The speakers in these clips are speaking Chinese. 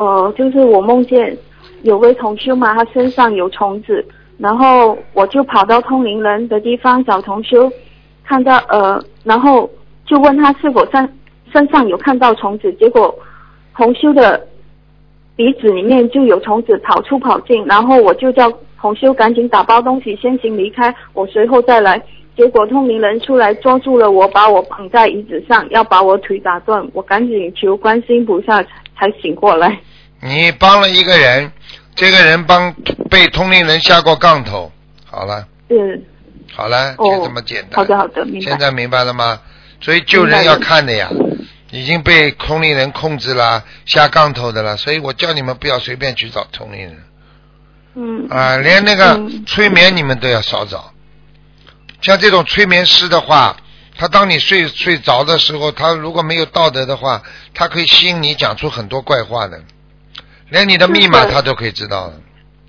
就是我梦见有位同修嘛，他身上有虫子，然后我就跑到通灵人的地方找同修，看到然后就问他是否身上有看到虫子，结果同修的鼻子里面就有虫子跑出跑进，然后我就叫同修赶紧打包东西先行离开，我随后再来。结果通灵人出来捉住了我，把我绑在椅子上，要把我腿打断，我赶紧求观世音菩萨才醒过来。 你帮了一个人，这个人被通灵人下过杠头，好了。好了，就这么简单。 好的，明白。 现在明白了吗？所以救人要看的呀，已经被通灵人控制了，下杠头的了，所以我叫你们不要随便去找通灵人。连那个催眠你们都要少找。像这种催眠师的话，他当你睡着的时候，他如果没有道德的话，他可以吸引你讲出很多怪话的，连你的密码他都可以知道的。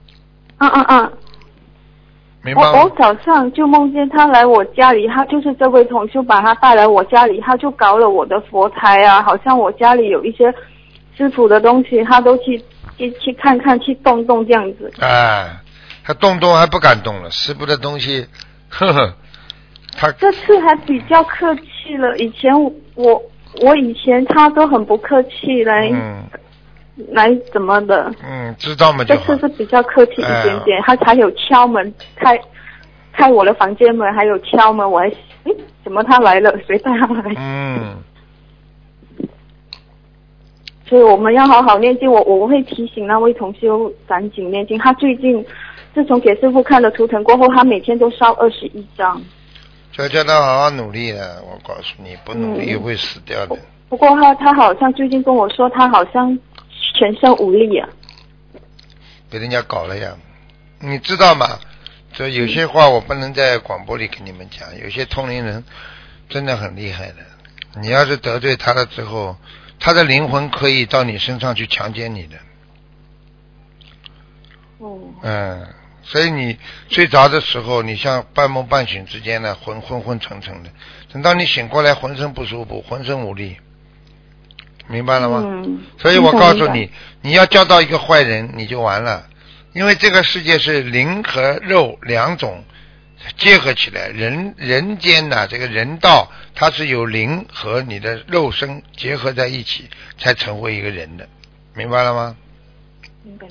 明白吗？ 我早上就梦见他来我家里，他就是这位同修把他带来我家里，他就搞了我的佛台啊，好像我家里有一些师傅的东西，他都去看看，去动动这样子。 他动还不敢动了，师傅的东西，呵呵。 这次还比较客气了，以前我以前他都很不客气来怎么的。 知道吗？ 这次是比较客气一点点，他还有敲门开我的房间门，还有敲门，我还怎么他来了？谁带他来？所以我们要好好念经，我会提醒那位同修赶紧念经。他最近自从给师父看了图腾过后，他每天都烧21张。 叫他好好努力的，我告诉你，不努力会死掉的。 不过他好像最近跟我说，他好像全身无力啊。 被人家搞了呀，你知道吗？这有些话我不能在广播里跟你们讲，有些通灵人真的很厉害的。你要是得罪他了之后，他的灵魂可以到你身上去强奸你的。所以你睡着的时候，你像半梦半醒之间呢，昏沉沉的，等到你醒过来，浑身不舒服，浑身无力，明白了吗？所以我告诉你，你要交到一个坏人，你就完了，因为这个世界是灵和肉两种结合起来，人间的这个人道，它是有灵和你的肉身结合在一起，才成为一个人的，明白了吗？ 明白。